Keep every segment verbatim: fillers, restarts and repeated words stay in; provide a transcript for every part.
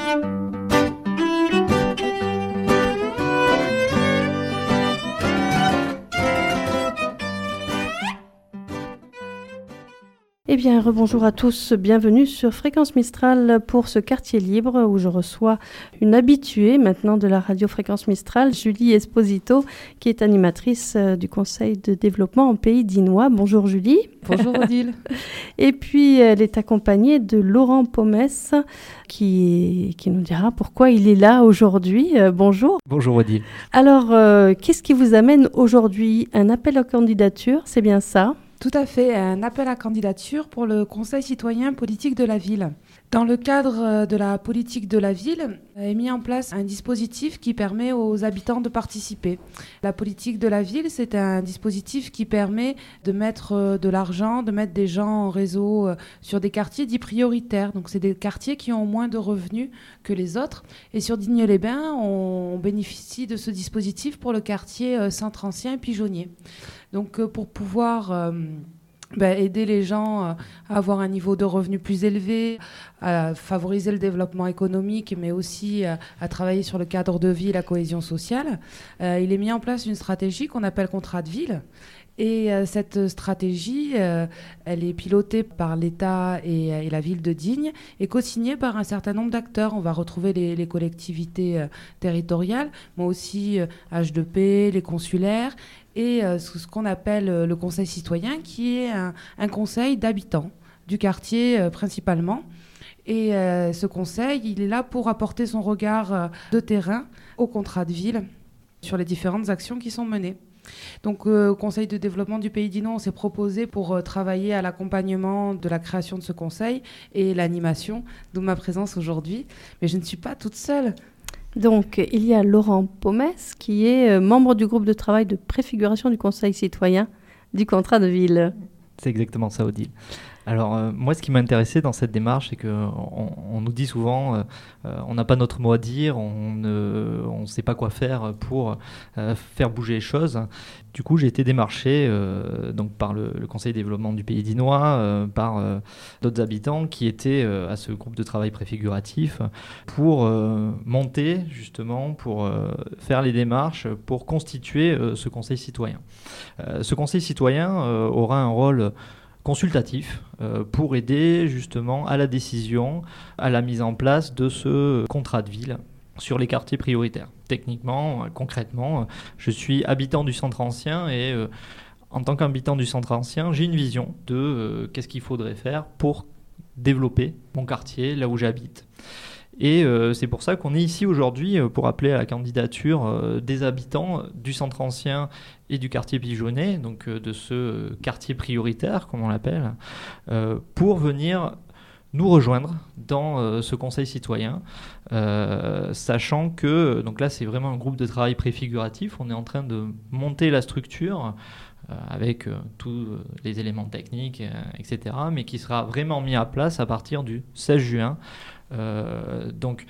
Eh bien, rebonjour à tous, bienvenue sur Fréquence Mistral pour ce quartier libre où je reçois une habituée maintenant de la radio Fréquence Mistral, Julie Esposito, qui est animatrice du Conseil de développement en Pays dinois. Bonjour Julie. Bonjour Odile. Et puis, elle est accompagnée de Laurent Pomès qui, qui nous dira pourquoi il est là aujourd'hui. Euh, bonjour. Bonjour Odile. Alors, euh, qu'est-ce qui vous amène aujourd'hui? Un appel à candidature, c'est bien ça? Tout à fait, un appel à candidature pour le Conseil citoyen politique de la ville. Dans le cadre de la politique de la ville, est mis en place un dispositif qui permet aux habitants de participer. La politique de la ville, c'est un dispositif qui permet de mettre de l'argent, de mettre des gens en réseau sur des quartiers dits prioritaires. Donc c'est des quartiers qui ont moins de revenus que les autres. Et sur Digne-les-Bains, on bénéficie de ce dispositif pour le quartier Centre Ancien et Pigeonnier. Donc pour pouvoir euh, bah, aider les gens euh, à avoir un niveau de revenu plus élevé, à favoriser le développement économique, mais aussi euh, à travailler sur le cadre de vie et la cohésion sociale, euh, il est mis en place une stratégie qu'on appelle contrat de ville. Et euh, cette stratégie, euh, elle est pilotée par l'État et, et la ville de Digne et co-signée par un certain nombre d'acteurs. On va retrouver les, les collectivités euh, territoriales, mais aussi euh, H deux P, les consulaires et euh, ce qu'on appelle euh, le conseil citoyen, qui est un, un conseil d'habitants du quartier euh, principalement. Et euh, ce conseil, il est là pour apporter son regard euh, de terrain au contrat de ville sur les différentes actions qui sont menées. Donc euh, au Conseil de développement du Pays dinois, on s'est proposé pour euh, travailler à l'accompagnement de la création de ce conseil et l'animation, d'où ma présence aujourd'hui. Mais je ne suis pas toute seule. Donc il y a Laurent Pomès qui est euh, membre du groupe de travail de préfiguration du Conseil citoyen du contrat de ville. C'est exactement ça, Odile. Alors, euh, moi, ce qui m'a intéressé dans cette démarche, c'est qu'on on nous dit souvent euh, euh, on n'a pas notre mot à dire, on ne on sait pas quoi faire pour euh, faire bouger les choses. Du coup, j'ai été démarché euh, donc par le, le Conseil de développement du Pays dinois, euh, par euh, d'autres habitants qui étaient euh, à ce groupe de travail préfiguratif pour euh, monter, justement, pour euh, faire les démarches, pour constituer euh, ce Conseil citoyen. Euh, ce Conseil citoyen euh, aura un rôle consultatif euh, pour aider justement à la décision, à la mise en place de ce contrat de ville sur les quartiers prioritaires. Techniquement, euh, concrètement, euh, je suis habitant du centre ancien et euh, en tant qu'habitant du centre ancien, j'ai une vision de euh, qu'est-ce qu'il faudrait faire pour développer mon quartier, là où j'habite. Et euh, c'est pour ça qu'on est ici aujourd'hui euh, pour appeler à la candidature euh, des habitants du centre ancien et du quartier Pigeonnier, donc euh, de ce euh, quartier prioritaire, comme on l'appelle, euh, pour venir nous rejoindre dans euh, ce conseil citoyen, euh, sachant que, donc là c'est vraiment un groupe de travail préfiguratif, on est en train de monter la structure euh, avec euh, tous les éléments techniques, euh, et cetera, mais qui sera vraiment mis à place à partir du seize juin. Euh, donc,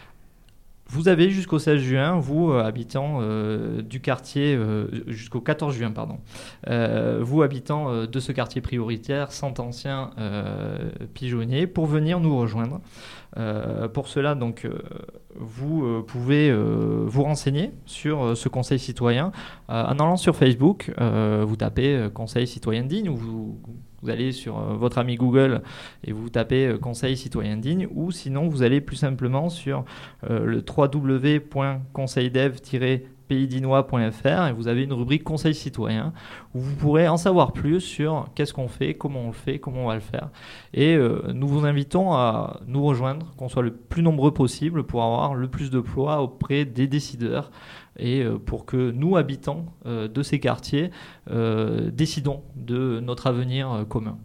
vous avez jusqu'au seize juin, vous, euh, habitants euh, du quartier, euh, jusqu'au quatorze juin, pardon, euh, vous, habitants euh, de ce quartier prioritaire, Centre Ancien euh, Pigeonnier, pour venir nous rejoindre. Euh, pour cela, donc, euh, vous euh, pouvez euh, vous renseigner sur euh, ce Conseil citoyen euh, en allant sur Facebook, euh, vous tapez euh, Conseil citoyen digne, ou vous, vous allez sur euh, votre ami Google et vous tapez euh, Conseil citoyen digne, ou sinon vous allez plus simplement sur euh, le w w w point conseil dev tiret pays dinois point f r et vous avez une rubrique Conseil citoyen où vous pourrez en savoir plus sur qu'est-ce qu'on fait, comment on le fait, comment on va le faire. Et euh, nous vous invitons à nous rejoindre, qu'on soit le plus nombreux possible pour avoir le plus de poids auprès des décideurs et euh, pour que nous, habitants euh, de ces quartiers, euh, décidons de notre avenir euh, commun.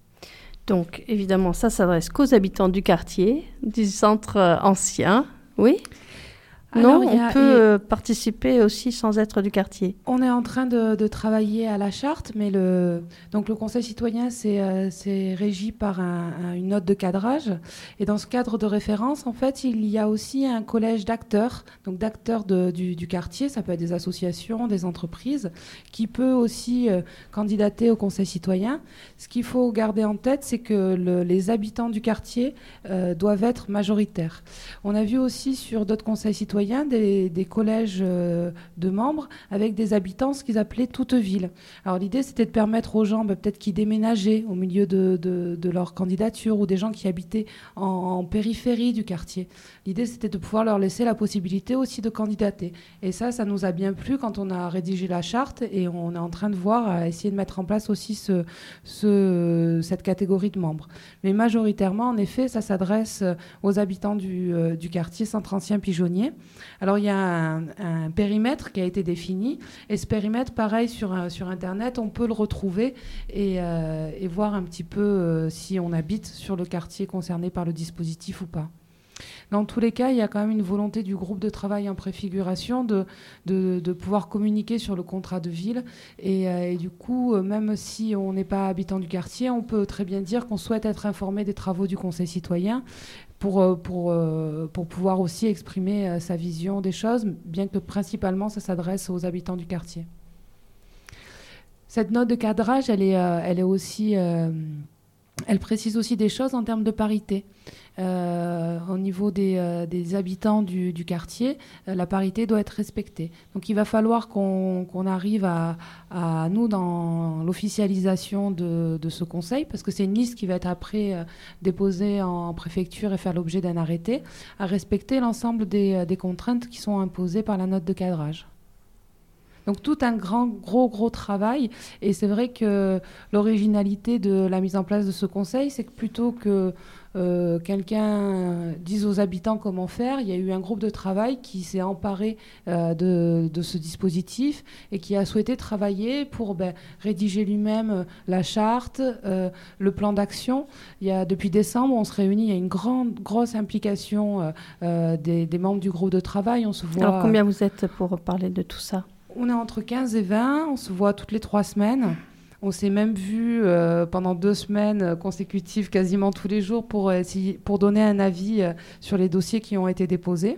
Donc évidemment, ça s'adresse qu'aux habitants du quartier, du centre euh, ancien, oui ? Alors, non, on a, peut et... participer aussi sans être du quartier. On est en train de, de travailler à la charte, mais le, donc le Conseil citoyen, c'est, euh, c'est régi par un, un, une note de cadrage. Et dans ce cadre de référence, en fait, il y a aussi un collège d'acteurs, donc d'acteurs de, du, du quartier, ça peut être des associations, des entreprises, qui peut aussi euh, candidater au Conseil citoyen. Ce qu'il faut garder en tête, c'est que le, les habitants du quartier euh, doivent être majoritaires. On a vu aussi sur d'autres conseils citoyens Des, des collèges euh, de membres avec des habitants, ce qu'ils appelaient toute ville. Alors l'idée, c'était de permettre aux gens, bah, peut-être qui déménageaient au milieu de, de, de leur candidature, ou des gens qui habitaient en, en périphérie du quartier. L'idée, c'était de pouvoir leur laisser la possibilité aussi de candidater. Et ça, ça nous a bien plu quand on a rédigé la charte, et on est en train de voir, à essayer de mettre en place aussi ce, ce, cette catégorie de membres. Mais majoritairement, en effet, ça s'adresse aux habitants du, euh, du quartier Centre Ancien Pigeonnier. Alors, il y a un, un périmètre qui a été défini, et ce périmètre, pareil, sur, sur Internet, on peut le retrouver et, euh, et voir un petit peu euh, si on habite sur le quartier concerné par le dispositif ou pas. Dans tous les cas, il y a quand même une volonté du groupe de travail en préfiguration de, de, de pouvoir communiquer sur le contrat de ville. Et, euh, et du coup, euh, même si on n'est pas habitant du quartier, on peut très bien dire qu'on souhaite être informé des travaux du Conseil citoyen pour, pour, pour pouvoir aussi exprimer sa vision des choses, bien que principalement ça s'adresse aux habitants du quartier. Cette note de cadrage, elle est, elle est aussi... Euh, elle précise aussi des choses en termes de parité. Euh, au niveau des, euh, des habitants du, du quartier, euh, la parité doit être respectée. Donc il va falloir qu'on, qu'on arrive à, à nous, dans l'officialisation de, de ce conseil, parce que c'est une liste qui va être après euh, déposée en préfecture et faire l'objet d'un arrêté, à respecter l'ensemble des, des contraintes qui sont imposées par la note de cadrage. Donc tout un grand, gros, gros travail. Et c'est vrai que l'originalité de la mise en place de ce conseil, c'est que plutôt que euh, quelqu'un dise aux habitants comment faire, il y a eu un groupe de travail qui s'est emparé euh, de, de ce dispositif et qui a souhaité travailler pour ben, rédiger lui-même la charte, euh, le plan d'action. Il y a, depuis décembre, on se réunit, il y a une grande, grosse implication euh, des, des membres du groupe de travail. On se voit. Alors combien vous êtes pour parler de tout ça ? On est entre quinze et vingt, on se voit toutes les trois semaines. On s'est même vu euh, pendant deux semaines consécutives, quasiment tous les jours, pour, essayer, pour donner un avis euh, sur les dossiers qui ont été déposés.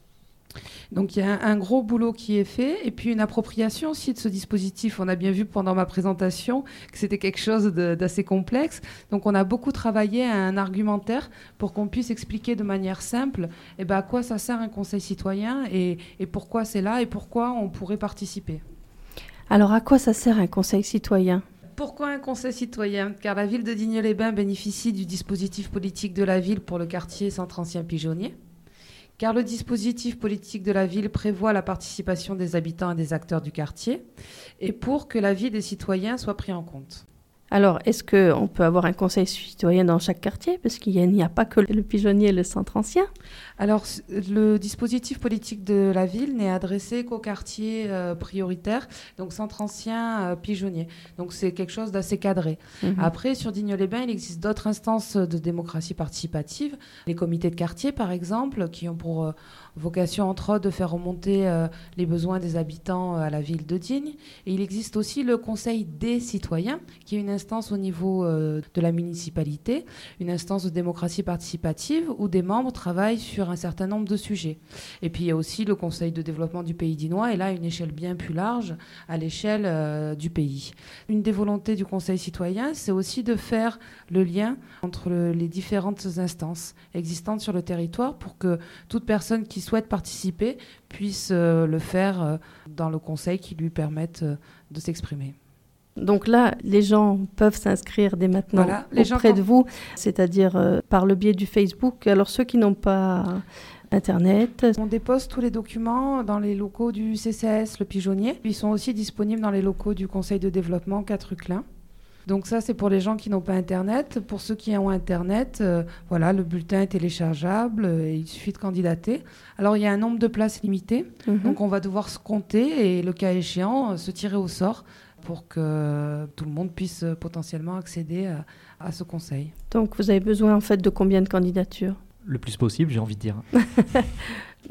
Donc il y a un, un gros boulot qui est fait, et puis une appropriation aussi de ce dispositif. On a bien vu pendant ma présentation que c'était quelque chose de, d'assez complexe. Donc on a beaucoup travaillé à un argumentaire pour qu'on puisse expliquer de manière simple eh ben, à quoi ça sert un conseil citoyen et, et pourquoi c'est là et pourquoi on pourrait participer. Alors à quoi ça sert un conseil citoyen ? Pourquoi un conseil citoyen ? Car la ville de Digne-les-Bains bénéficie du dispositif politique de la ville pour le quartier Centre Ancien Pigeonnier. Car le dispositif politique de la ville prévoit la participation des habitants et des acteurs du quartier, et pour que l'avis des citoyens soit pris en compte. Alors, est-ce qu'on peut avoir un conseil citoyen dans chaque quartier ? Parce qu'il n'y a, a pas que le Pigeonnier et le Centre Ancien. Alors, le dispositif politique de la ville n'est adressé qu'aux quartiers euh, prioritaires, donc Centre Ancien, euh, Pigeonnier. Donc, c'est quelque chose d'assez cadré. Mmh. Après, sur Digne-les-Bains, il existe d'autres instances de démocratie participative. Les comités de quartier, par exemple, qui ont pour euh, vocation, entre autres, de faire remonter euh, les besoins des habitants euh, à la ville de Digne. Et il existe aussi le Conseil des citoyens, qui est une instance au niveau euh, de la municipalité, une instance de démocratie participative où des membres travaillent sur un certain nombre de sujets. Et puis il y a aussi le Conseil de développement du Pays dinois, et là une échelle bien plus large à l'échelle euh, du pays. Une des volontés du Conseil citoyen, c'est aussi de faire le lien entre le, les différentes instances existantes sur le territoire pour que toute personne qui souhaite participer puisse euh, le faire euh, dans le Conseil qui lui permette euh, de s'exprimer. Donc là, les gens peuvent s'inscrire dès maintenant voilà, les auprès gens de vous, c'est-à-dire euh, par le biais du Facebook. Alors ceux qui n'ont pas Internet... On dépose tous les documents dans les locaux du C C S, le Pigeonnier. Ils sont aussi disponibles dans les locaux du Conseil de développement quatre rue Klein. Donc ça, c'est pour les gens qui n'ont pas Internet. Pour ceux qui ont Internet, euh, voilà, le bulletin est téléchargeable et il suffit de candidater. Alors, il y a un nombre de places limité. Mm-hmm. Donc, on va devoir se compter et, le cas échéant, se tirer au sort pour que tout le monde puisse potentiellement accéder à, à ce conseil. Donc, vous avez besoin, en fait, de combien de candidatures ? Le plus possible, j'ai envie de dire.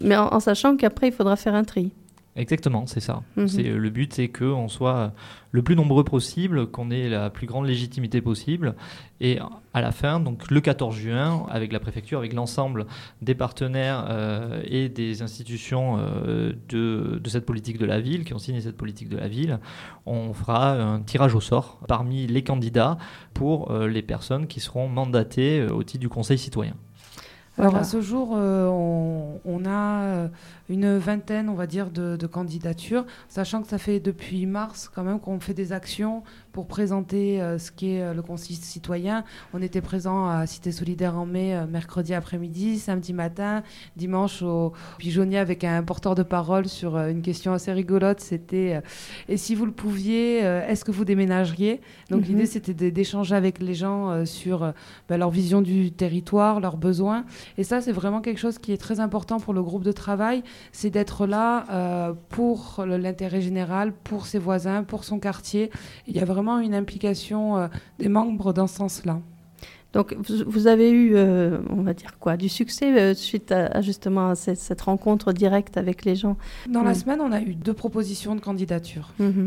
Mais en, en sachant qu'après, il faudra faire un tri. Exactement, c'est ça. Mmh. C'est, le but, c'est qu'on soit le plus nombreux possible, qu'on ait la plus grande légitimité possible. Et à la fin, donc le quatorze juin, avec la préfecture, avec l'ensemble des partenaires euh, et des institutions euh, de, de cette politique de la ville, qui ont signé cette politique de la ville, on fera un tirage au sort parmi les candidats pour euh, les personnes qui seront mandatées euh, au titre du Conseil citoyen. Alors Voilà. à ce jour, euh, on, on a une vingtaine, on va dire, de, de candidatures, sachant que ça fait depuis mars quand même qu'on fait des actions pour présenter euh, ce qu'est euh, le Conseil citoyen. On était présent à Cité Solidaire en mai, euh, mercredi après-midi, samedi matin, dimanche au Pigeonnier avec un porteur de parole sur euh, une question assez rigolote. C'était euh, et si vous le pouviez, euh, est-ce que vous déménageriez? Donc mm-hmm. l'idée c'était de, d'échanger avec les gens euh, sur euh, bah, leur vision du territoire, leurs besoins. Et ça, c'est vraiment quelque chose qui est très important pour le groupe de travail, c'est d'être là euh, pour l'intérêt général, pour ses voisins, pour son quartier. Il y a vraiment une implication euh, des membres dans ce sens-là. Donc, vous, vous avez eu, euh, on va dire quoi, du succès euh, suite à, à justement à cette, cette rencontre directe avec les gens? Dans mmh. la semaine, on a eu deux propositions de candidature. Mmh.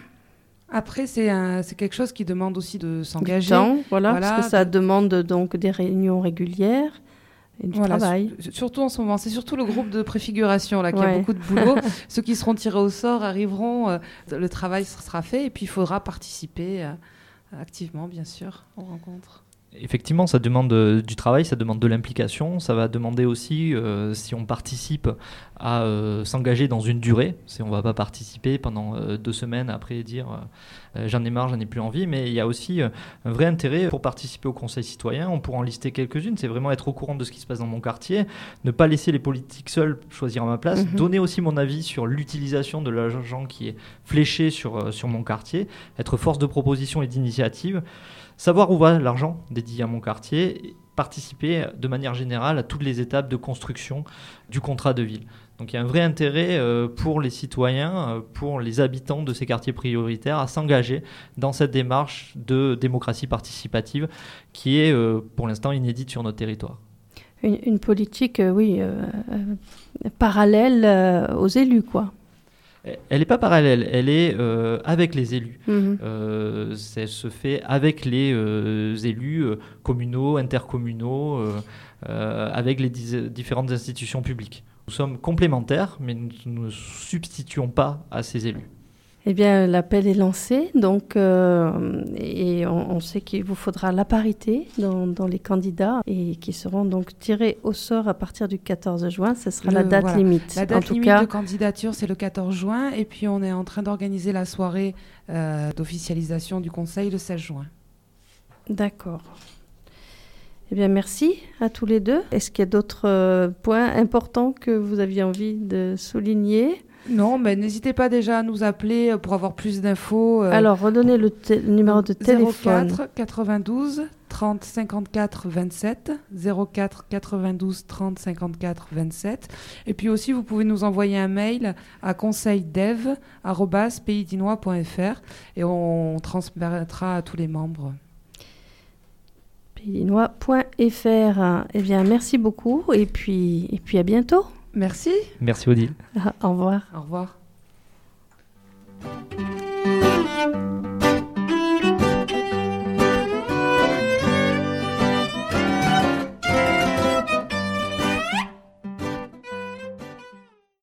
Après, c'est, un, c'est quelque chose qui demande aussi de s'engager. Du temps, voilà, voilà, parce que ça de... demande donc des réunions régulières. Et du voilà, travail. Su- surtout en ce moment, c'est surtout le groupe de préfiguration là qui ouais. a beaucoup de boulot. Ceux qui seront tirés au sort arriveront, euh, le travail sera fait et puis il faudra participer euh, activement, bien sûr, aux rencontres. Effectivement, ça demande euh, du travail, ça demande de l'implication, ça va demander aussi, euh, si on participe, à euh, s'engager dans une durée. C'est, on ne va pas participer pendant euh, deux semaines après dire euh, j'en ai marre, j'en ai plus envie, mais il y a aussi euh, un vrai intérêt pour participer au Conseil citoyen. On pourra en lister quelques-unes, c'est vraiment être au courant de ce qui se passe dans mon quartier, ne pas laisser les politiques seuls choisir à ma place, mmh. donner aussi mon avis sur l'utilisation de l'argent qui est fléché sur, euh, sur mon quartier, être force de proposition et d'initiative. Savoir où va l'argent dédié à mon quartier, participer de manière générale à toutes les étapes de construction du contrat de ville. Donc il y a un vrai intérêt euh, pour les citoyens, euh, pour les habitants de ces quartiers prioritaires à s'engager dans cette démarche de démocratie participative qui est euh, pour l'instant inédite sur notre territoire. Une, une politique, euh, oui, euh, euh, parallèle euh, aux élus, quoi. Elle n'est pas parallèle, elle est euh, avec les élus. Mmh. Euh, ça se fait avec les euh, élus euh, communaux, intercommunaux, euh, euh, avec les dis- différentes institutions publiques. Nous sommes complémentaires, mais nous ne nous substituons pas à ces élus. Eh bien, l'appel est lancé, donc, euh, et on, on sait qu'il vous faudra la parité dans, dans les candidats et qui seront donc tirés au sort à partir du quatorze juin. Ce sera le, la date voilà. limite. La date en tout limite cas, de candidature, c'est le quatorze juin, et puis on est en train d'organiser la soirée euh, d'officialisation du Conseil le seize juin. D'accord. Eh bien, merci à tous les deux. Est-ce qu'il y a d'autres euh, points importants que vous aviez envie de souligner ? Non, mais n'hésitez pas déjà à nous appeler pour avoir plus d'infos. Euh, Alors, redonnez le, te- le numéro de téléphone. zéro quatre quatre-vingt-douze trente cinquante-quatre vingt-sept. zéro quatre quatre-vingt-douze trente cinquante-quatre vingt-sept. Et puis aussi, vous pouvez nous envoyer un mail à conseildev arobase pays dinois point f r et on transmettra à tous les membres. pays dinois point f r. Eh bien, merci beaucoup et puis, et puis à bientôt. Merci. Merci Odile. Ah, au revoir. Au revoir.